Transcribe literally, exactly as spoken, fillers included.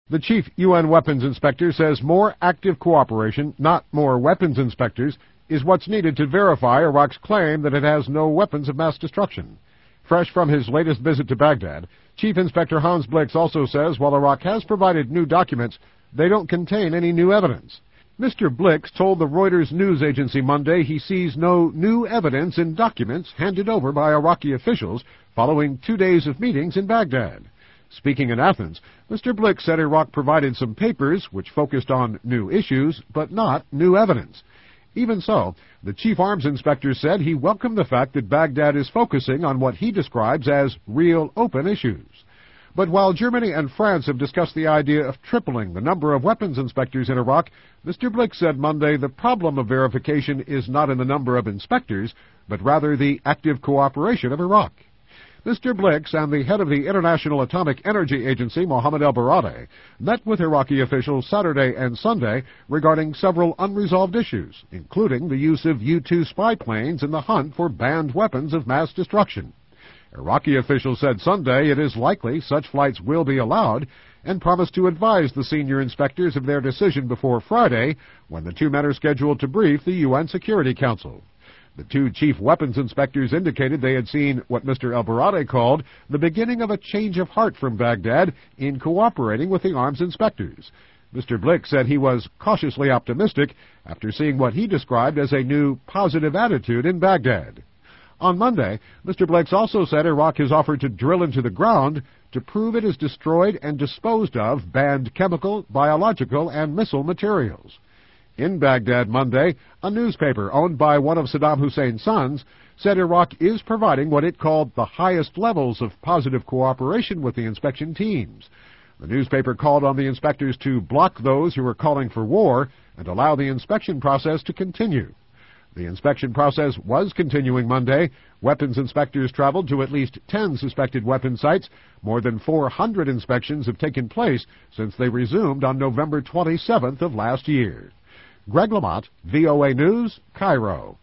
The chief U N weapons inspector says more active cooperation, not more weapons inspectors, is what's needed to verify Iraq's claim that it has no weapons of mass destruction. Fresh from his latest visit to Baghdad, Chief Inspector Hans Blix also says while Iraq has provided new documents, they don't contain any new evidence. Mister Blix told the Reuters news agency Monday he sees no new evidence in documents handed over by Iraqi officials following two days of meetings in Baghdad. Speaking in Athens, Mister Blix said Iraq provided some papers which focused on new issues, but not new evidence. Even so, the chief arms inspector said he welcomed the fact that Baghdad is focusing on what he describes as real open issues. But while Germany and France have discussed the idea of tripling the number of weapons inspectors in Iraq, Mister Blix said Monday the problem of verification is not in the number of inspectors, but rather the active cooperation of Iraq. Mister Blix and the head of the International Atomic Energy Agency, Mohammed El-Baradei, met with Iraqi officials Saturday and Sunday regarding several unresolved issues, including the use of U two spy planes in the hunt for banned weapons of mass destruction. Iraqi officials said Sunday it is likely such flights will be allowed and promised to advise the senior inspectors of their decision before Friday, when the two men are scheduled to brief the U N Security Council. The two chief weapons inspectors indicated they had seen what Mister El-Baradei called the beginning of a change of heart from Baghdad in cooperating with the arms inspectors. Mister Blix said he was cautiously optimistic after seeing what he described as a new positive attitude in Baghdad. On Monday, Mister Blix also said Iraq has offered to drill into the ground to prove it has destroyed and disposed of banned chemical, biological, and missile materials. In Baghdad Monday, a newspaper owned by one of Saddam Hussein's sons said Iraq is providing what it called the highest levels of positive cooperation with the inspection teams. The newspaper called on the inspectors to block those who were calling for war and allow the inspection process to continue. The inspection process was continuing Monday. Weapons inspectors traveled to at least ten suspected weapons sites. More than four hundred inspections have taken place since they resumed on November twenty-seventh of last year. Greg Lamont, V O A News, Cairo.